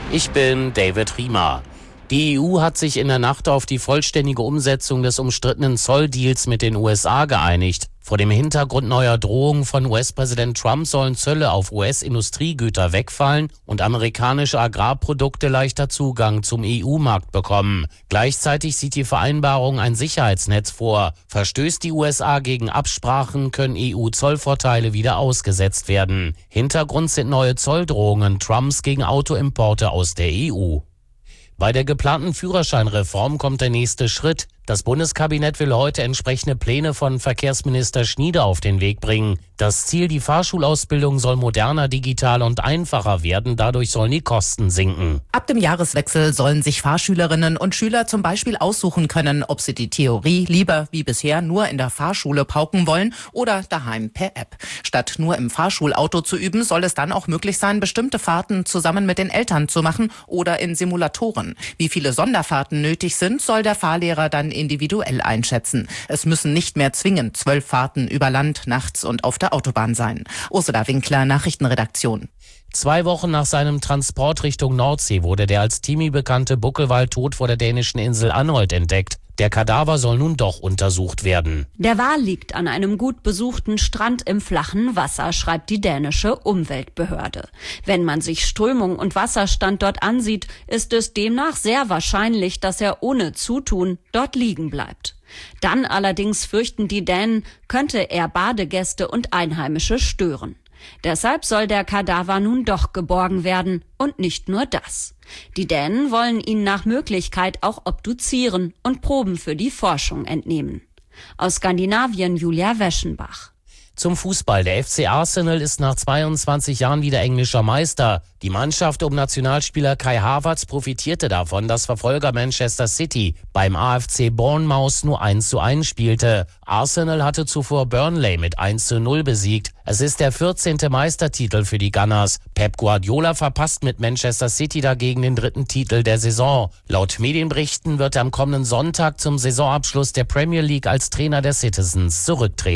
Ich bin David Riemer. Die EU hat sich in der Nacht auf die vollständige Umsetzung des umstrittenen Zolldeals mit den USA geeinigt. Vor dem Hintergrund neuer Drohungen von US-Präsident Trump sollen Zölle auf US-Industriegüter wegfallen und amerikanische Agrarprodukte leichter Zugang zum EU-Markt bekommen. Gleichzeitig sieht die Vereinbarung ein Sicherheitsnetz vor. Verstößt die USA gegen Absprachen, können EU-Zollvorteile wieder ausgesetzt werden. Hintergrund sind neue Zolldrohungen Trumps gegen Autoimporte aus der EU. Bei der geplanten Führerscheinreform kommt der nächste Schritt. Das Bundeskabinett will heute entsprechende Pläne von Verkehrsminister Schnieder auf den Weg bringen. Das Ziel, die Fahrschulausbildung soll moderner, digitaler und einfacher werden. Dadurch sollen die Kosten sinken. Ab dem Jahreswechsel sollen sich Fahrschülerinnen und Schüler zum Beispiel aussuchen können, ob sie die Theorie lieber wie bisher nur in der Fahrschule pauken wollen oder daheim per App. Statt nur im Fahrschulauto zu üben, soll es dann auch möglich sein, bestimmte Fahrten zusammen mit den Eltern zu machen oder in Simulatoren. Wie viele Sonderfahrten nötig sind, soll der Fahrlehrer dann individuell einschätzen. Es müssen nicht mehr zwingend 12 Fahrten über Land, nachts und auf der Autobahn sein. Ursula Winkler, Nachrichtenredaktion. 2 Wochen nach seinem Transport Richtung Nordsee wurde der als Timi bekannte Buckelwal tot vor der dänischen Insel Anholt entdeckt. Der Kadaver soll nun doch untersucht werden. Der Wal liegt an einem gut besuchten Strand im flachen Wasser, schreibt die dänische Umweltbehörde. Wenn man sich Strömung und Wasserstand dort ansieht, ist es demnach sehr wahrscheinlich, dass er ohne Zutun dort liegen bleibt. Dann allerdings fürchten die Dänen, könnte er Badegäste und Einheimische stören. Deshalb soll der Kadaver nun doch geborgen werden und nicht nur das. Die Dänen wollen ihn nach Möglichkeit auch obduzieren und Proben für die Forschung entnehmen. Aus Skandinavien Julia Weschenbach. Zum Fußball. Der FC Arsenal ist nach 22 Jahren wieder englischer Meister. Die Mannschaft um Nationalspieler Kai Havertz profitierte davon, dass Verfolger Manchester City beim AFC Bournemouth nur 1:1 spielte. Arsenal hatte zuvor Burnley mit 1:0 besiegt. Es ist der 14. Meistertitel für die Gunners. Pep Guardiola verpasst mit Manchester City dagegen den 3. Titel der Saison. Laut Medienberichten wird er am kommenden Sonntag zum Saisonabschluss der Premier League als Trainer der Citizens zurücktreten.